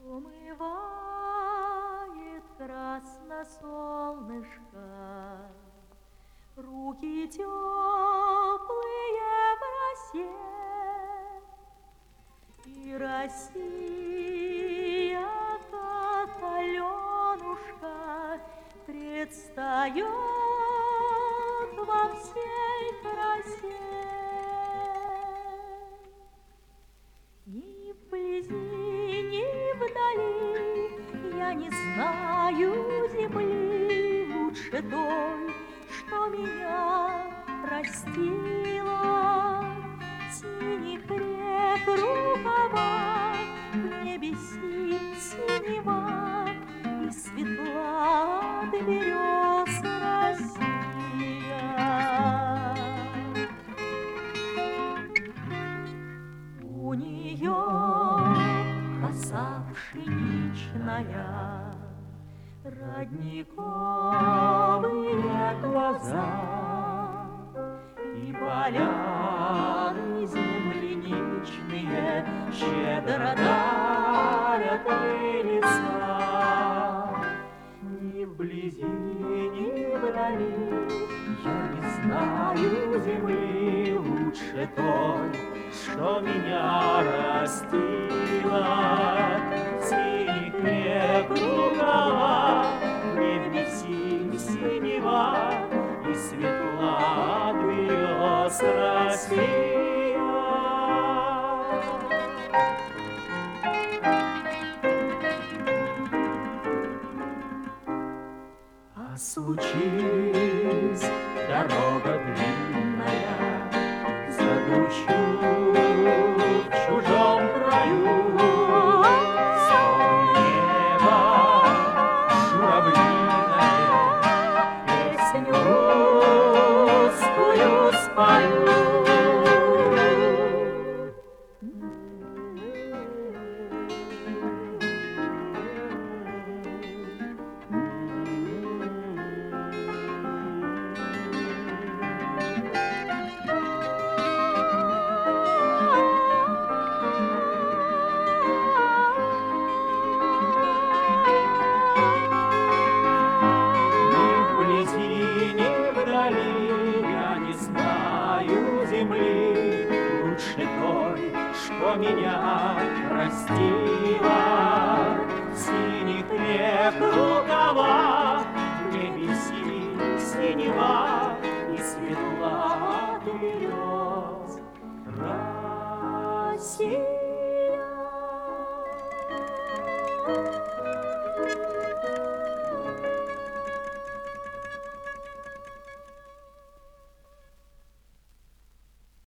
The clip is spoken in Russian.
Умывает красно солнышко, руки теплые в росе, и Россия, как Аленушка, предстает во всей красе. Ни вблизи, ни вдали я не знаю земли лучше той, что меня растила. Синих рек рукава, в небе синева, и светла от берез Россия. У нее коса пшеничная, родниковые глаза, и поляны земляничные щедро дарят ей леса. Ни вблизи, ни вдали я не знаю земли лучше той, что меня растила. Синих рек рукава, в небе синева, и светла от берез Россия. А случись дорога длинная, загрущу в чужом краю, сон неба журавлиное, песню русскую спою. Я не знаю земли лучше той, что меня растила. Синих рек рукава, в небе синева, и светла от берез Россия.